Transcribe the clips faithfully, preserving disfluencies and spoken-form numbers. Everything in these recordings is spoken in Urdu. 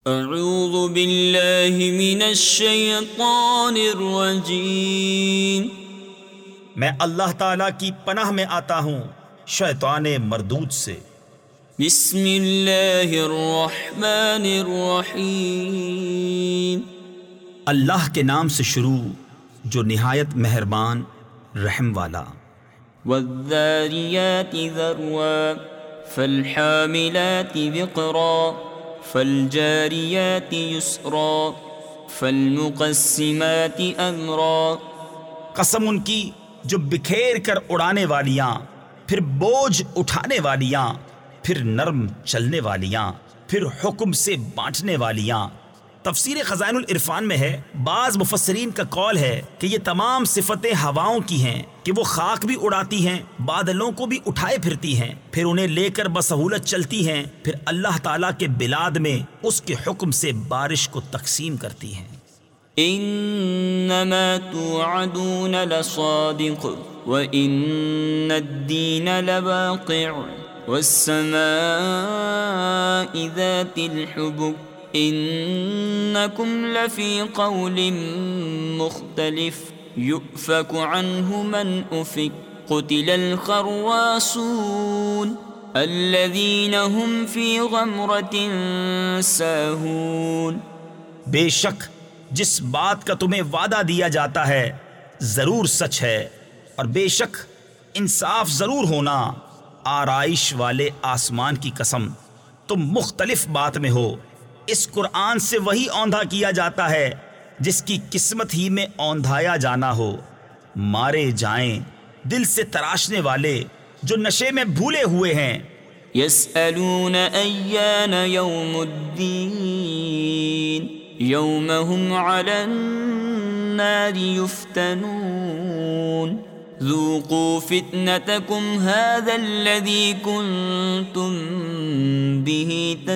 اعوذ باللہ من الشیطان الرجیم، میں اللہ تعالیٰ کی پناہ میں آتا ہوں شیطان مردود سے۔ بسم اللہ الرحمن الرحیم، اللہ کے نام سے شروع جو نہایت مہربان رحم والا۔ والذاریات ذروا فالحاملات وقرا فالجاریات یسرا فالمقسمات امرا۔ قسم ان کی جو بکھیر کر اڑانے والیاں، پھر بوجھ اٹھانے والیاں، پھر نرم چلنے والیاں، پھر حکم سے بانٹنے والیاں۔ تفسیر خزائن العرفان میں ہے، بعض مفسرین کا قول ہے کہ یہ تمام صفتیں ہواؤں کی ہیں کہ وہ خاک بھی اڑاتی ہیں، بادلوں کو بھی اٹھائے پھرتی ہیں، پھر انہیں لے کر بسہولت چلتی ہیں، پھر اللہ تعالیٰ کے بلاد میں اس کے حکم سے بارش کو تقسیم کرتی ہیں۔ انما توعدون لصادق وان الدین لواقع والسماء ذات الحبك انکم لفی قول مختلف یؤفک عنہ من افک قتل الخراسون الذین هم فی غمرۃ ساہون۔ بے شک جس بات کا تمہیں وعدہ دیا جاتا ہے ضرور سچ ہے، اور بے شک انصاف ضرور ہونا۔ آرائش والے آسمان کی قسم تم مختلف بات میں ہو۔ اس قرآن سے وہی اوندھا کیا جاتا ہے جس کی قسمت ہی میں اوندھایا جانا ہو۔ مارے جائیں دل سے تراشنے والے جو نشے میں بھولے ہوئے ہیں۔ یسألون ایان یوم الدین یوم هم علی النار یفتنون ذوقوا فتنتکم هذا الذی کنتم به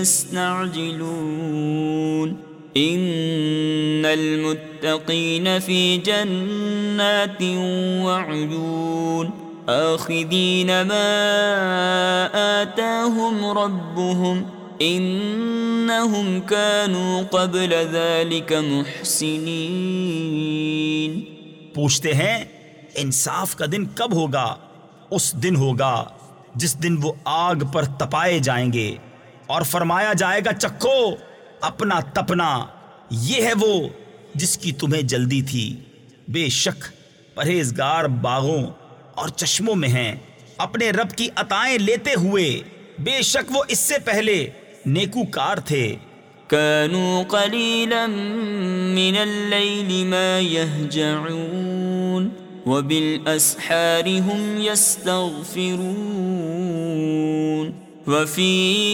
تستعجلون ان المتقین فی جنات وعیون آخذین ما آتاهم ربهم انہم كانوا قبل ذلك محسنین۔ پوچھتے ہیں انصاف کا دن کب ہوگا؟ اس دن ہوگا جس دن وہ آگ پر تپائے جائیں گے اور فرمایا جائے گا چکھو اپنا تپنا، یہ ہے وہ جس کی تمہیں جلدی تھی۔ بے شک پرہیزگار باغوں اور چشموں میں ہیں اپنے رب کی عطائیں لیتے ہوئے، بے شک وہ اس سے پہلے نیکوکار تھے۔ كانوا قليلا من الليل ما يهجعون وبالأسحار هم يستغفرون وفي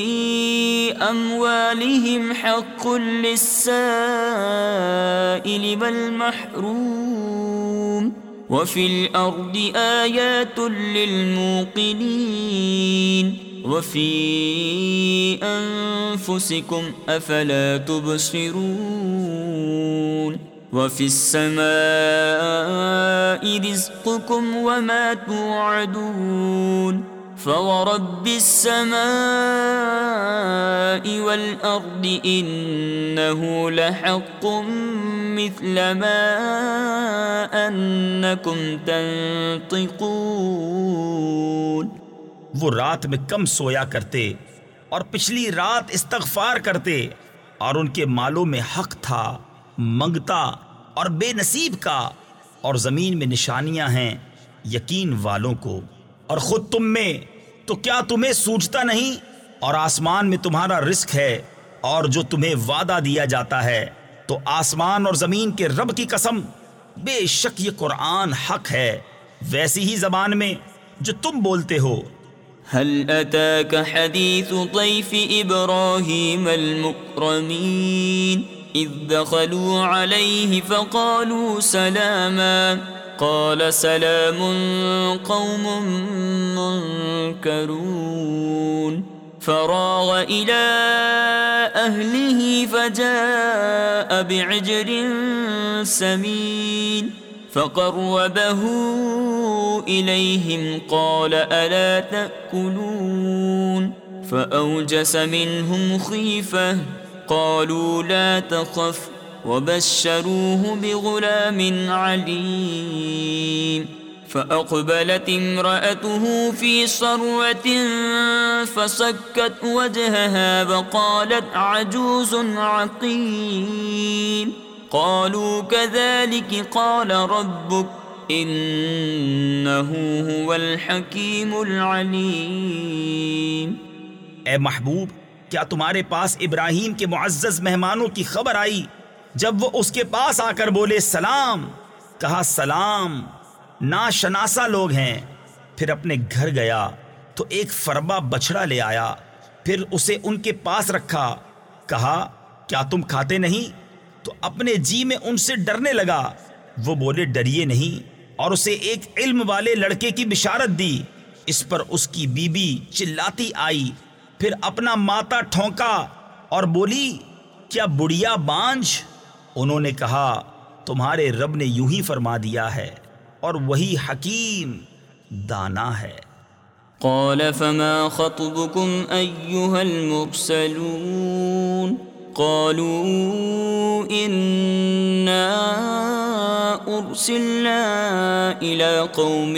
أموالهم حق للسائل والمحروم وفي الأرض آيات للموقنين وفي أنفسكم أفلا تبصرون وفي السماء رزقكم وما توعدون فورب السماء والأرض إنه لحق مثل ما أنكم تنطقون۔ وہ رات میں کم سویا کرتے اور پچھلی رات استغفار کرتے، اور ان کے مالوں میں حق تھا منگتا اور بے نصیب کا، اور زمین میں نشانیاں ہیں یقین والوں کو، اور خود تم میں تو کیا تمہیں سوچتا نہیں؟ اور آسمان میں تمہارا رزق ہے، اور جو تمہیں وعدہ دیا جاتا ہے، تو آسمان اور زمین کے رب کی قسم بے شک یہ قرآن حق ہے ویسی ہی زبان میں جو تم بولتے ہو۔ هل أتاك حديث ضيف إبراهيم المكرمين إذ دخلوا عليه فقالوا سلاما قال سلام قوم منكرون فراغ إلى أهله فجاء بعجل سمين فقربه إليهم قال ألا تأكلون فأوجس منهم خيفة قالوا لا تخف وبشروه بغلام عليم فأقبلت امرأته في صرة فصكت وجهها وقالت عجوز عقيم قالوا كذلك قال ربك إنه هو الحكيم العليم۔ اے محبوب، کیا تمہارے پاس ابراہیم کے معزز مہمانوں کی خبر آئی جب وہ اس کے پاس آ کر بولے سلام؟ کہا سلام، ناشناسا لوگ ہیں۔ پھر اپنے گھر گیا تو ایک فربا بچڑا لے آیا، پھر اسے ان کے پاس رکھا۔ کہا کیا تم کھاتے نہیں؟ تو اپنے جی میں ان سے ڈرنے لگا۔ وہ بولے ڈریے نہیں، اور اسے ایک علم والے لڑکے کی بشارت دی۔ اس پر اس کی بیوی چلاتی آئی، پھر اپنا ماتا ٹھونکا اور بولی کیا بڑھیا بانجھ؟ انہوں نے کہا تمہارے رب نے یوں ہی فرما دیا ہے، اور وہی حکیم دانا ہے۔ قال فما خطبكم أيها المرسلون قالوا إنا أرسلنا إلى قوم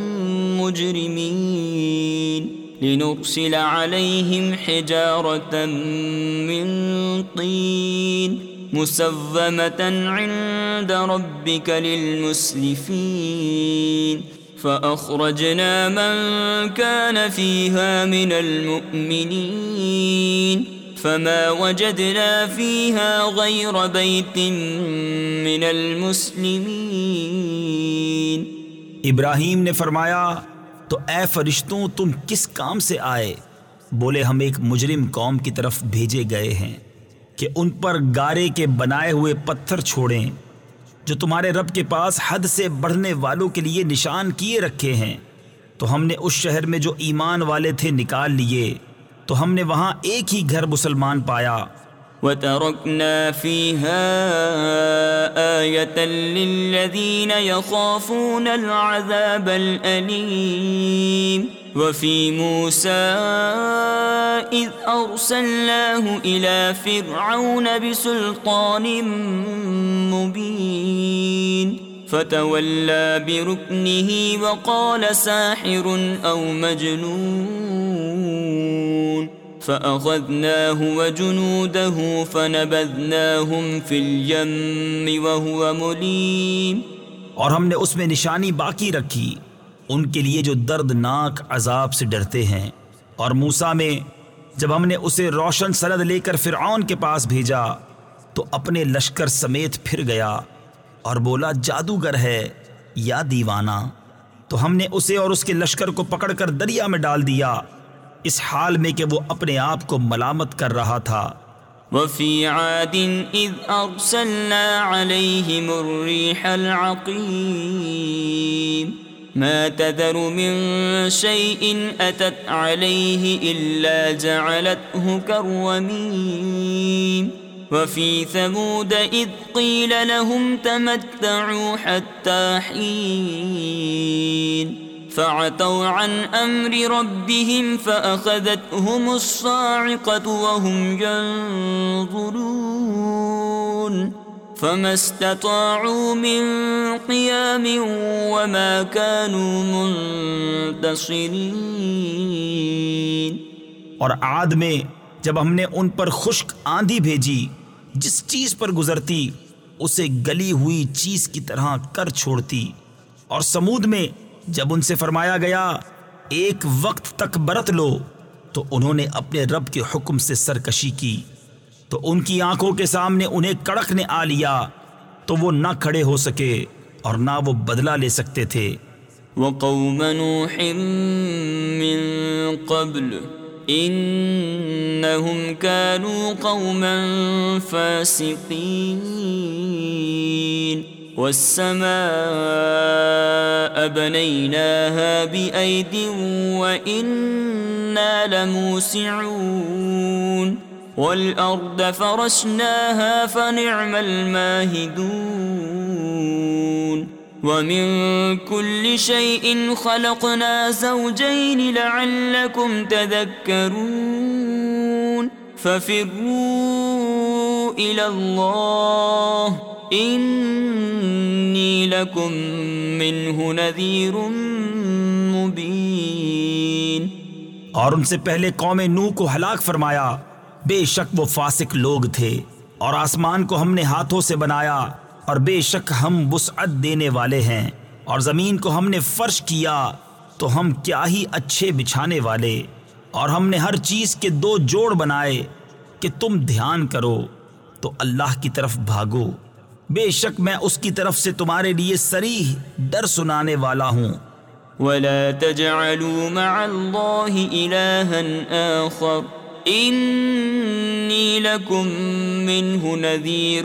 مجرمين لنرسل عليهم حجارة من طين مسومة عند ربك للمسرفين فأخرجنا من كان فيها من المؤمنين فما وجدنا فيها غير بيت من المسلمين۔ ابراہیم نے فرمایا تو اے فرشتوں تم کس کام سے آئے؟ بولے ہم ایک مجرم قوم کی طرف بھیجے گئے ہیں کہ ان پر گارے کے بنائے ہوئے پتھر چھوڑیں جو تمہارے رب کے پاس حد سے بڑھنے والوں کے لیے نشان کیے رکھے ہیں۔ تو ہم نے اس شہر میں جو ایمان والے تھے نکال لیے، تو ہم نے وہاں ایک ہی گھر مسلمان پایا۔ وَتَرَكْنَا فِيهَا آيَةً لِّلَّذِينَ يَخَافُونَ الْعَذَابَ الْأَلِيمَ وَفِي مُوسَىٰ إِذْ أَرْسَلْنَاهُ إِلَىٰ فِرْعَوْنَ بِسُلْطَانٍ مُّبِينٍ فَتَوَلَّىٰ بِرُكْنِهِ وَقَالَ سَاحِرٌ أَوْ مَجْنُونٌ فَأَخَذْنَاهُ وَجُنُودَهُ فَنَبَذْنَاهُمْ فِي الْيَمِّ وَهُوَ مُلِيمٌ۔ اور ہم نے اس میں نشانی باقی رکھی ان کے لیے جو دردناک عذاب سے ڈرتے ہیں۔ اور موسیٰ میں جب ہم نے اسے روشن سند لے کر فرعون کے پاس بھیجا تو اپنے لشکر سمیت پھر گیا اور بولا جادوگر ہے یا دیوانہ۔ تو ہم نے اسے اور اس کے لشکر کو پکڑ کر دریا میں ڈال دیا، اس حال میں کہ وہ اپنے آپ کو ملامت کر رہا تھا۔ وَفِي عَادٍ إِذْ أَرْسَلْنَا عَلَيْهِمُ الرِّيحَ الْعَقِيمَ مَا تَذَرُ مِن شَيْءٍ أَتَتْ عَلَيْهِ إِلَّا جَعَلَتْهُ كَالرَّمِيمِ وَفِي ثَمُودَ إِذْ قِيلَ لَهُمْ تَمَتَّعُوا حَتَّى حِينٍ فَعَتَوْا عَنْ أَمْرِ رَبِّهِمْ فَأَخَذَتْهُمُ الصَّاعِقَةُ وَهُمْ يَنظُرُونَ فَمَا اسْتَطَاعُوا مِنْ قِيَامٍ وَمَا كَانُوا مُنْتَصِرِينَ۔ اور عاد میں جب ہم نے ان پر خشک آندھی بھیجی، جس چیز پر گزرتی اسے گلی ہوئی چیز کی طرح کر چھوڑتی۔ اور سمود میں جب ان سے فرمایا گیا ایک وقت تک برت لو تو انہوں نے اپنے رب کے حکم سے سرکشی کی، تو ان کی آنکھوں کے سامنے انہیں کڑک نے آ لیا، تو وہ نہ کھڑے ہو سکے اور نہ وہ بدلہ لے سکتے تھے۔ وَقَوْمَ نُوحٍ مِّن قَبْلُ إِنَّهُمْ كَانُوا قَوْمًا فَاسِقِينَ وَالسَّمَاءَ بَنَيْنَاهَا بِأَيْدٍ وَإِنَّا لَمُوسِعُونَ وَالْأَرْضَ فَرَشْنَاهَا فَنِعْمَ الْمَاهِدُونَ وَمِن كُلِّ شَيْءٍ خَلَقْنَا زَوْجَيْنِ لَعَلَّكُمْ تَذَكَّرُونَ فَفِرُّوا إلى الله إني لكم منه نذير مبين۔ اور ان سے پہلے قوم نوح کو ہلاک فرمایا، بے شک وہ فاسق لوگ تھے۔ اور آسمان کو ہم نے ہاتھوں سے بنایا، اور بے شک ہم وسعت دینے والے ہیں۔ اور زمین کو ہم نے فرش کیا، تو ہم کیا ہی اچھے بچھانے والے۔ اور ہم نے ہر چیز کے دو جوڑ بنائے کہ تم دھیان کرو، تو اللہ کی طرف بھاگو، بے شک میں اس کی طرف سے تمہارے لیے صریح ڈر سنانے والا ہوں۔ ولا تجعلوا مع الله إلها آخر إني لكم منه نذير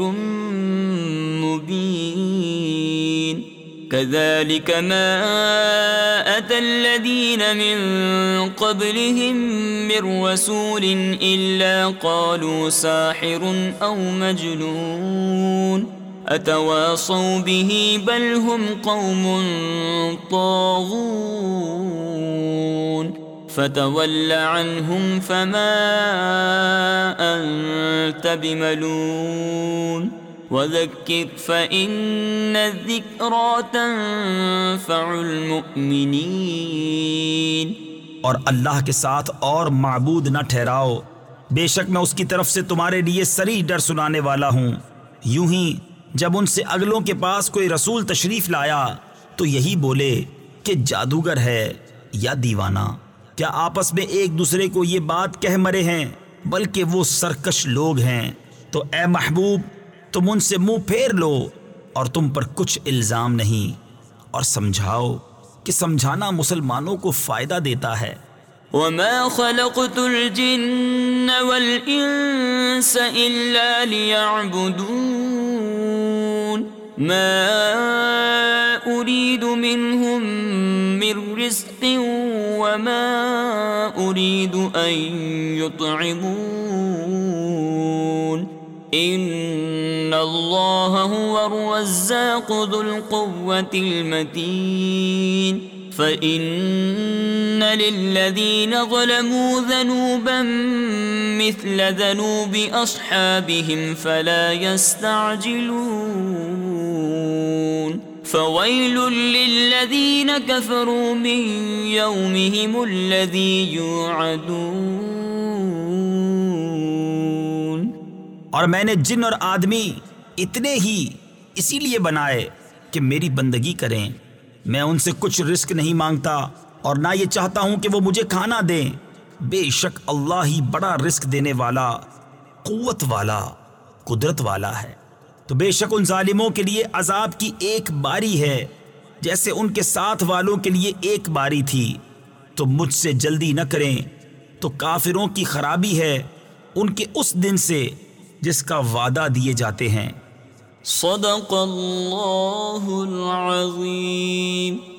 مبين۔ كذلك ما أتى الذين من قبلهم من رسول إلا قالوا ساحر أو مجنون أتواصوا به بل هم قوم طاغون فتول عنهم فما أنت بملوم وذكر فإن الذكرى تنفع المؤمنين۔ اور اللہ کے ساتھ اور معبود نہ ٹھہراؤ، بے شک میں اس کی طرف سے تمہارے لیے صریح ڈر سنانے والا ہوں۔ یوں ہی جب ان سے اگلوں کے پاس کوئی رسول تشریف لایا تو یہی بولے کہ جادوگر ہے یا دیوانہ۔ کیا آپس میں ایک دوسرے کو یہ بات کہہ مرے ہیں؟ بلکہ وہ سرکش لوگ ہیں۔ تو اے محبوب تم ان سے منہ پھیر لو، اور تم پر کچھ الزام نہیں، اور سمجھاؤ کہ سمجھانا مسلمانوں کو فائدہ دیتا ہے۔ وما خلقت الجن والإنس إلا ليعبدون ما أريد منهم من رزق وما أريد أن يطعمون إن الله هو الرزاق ذو القوة المتين۔ فإن للذين ظلموا ذنوبا مثل ذنوب أصحابهم فلا يستعجلون فويل للذين كفروا من يومهم الذي يوعدون۔ اور میں نے جن اور آدمی اتنے ہی اسی لیے بنائے کہ میری بندگی کریں۔ میں ان سے کچھ رزق نہیں مانگتا اور نہ یہ چاہتا ہوں کہ وہ مجھے کھانا دیں۔ بے شک اللہ ہی بڑا رزق دینے والا، قوت والا، قدرت والا ہے۔ تو بے شک ان ظالموں کے لیے عذاب کی ایک باری ہے جیسے ان کے ساتھ والوں کے لیے ایک باری تھی۔ تو مجھ سے جلدی نہ کریں، تو کافروں کی خرابی ہے ان کے اس دن سے جس کا وعدہ دیے جاتے ہیں۔ صدق اللہ العظیم۔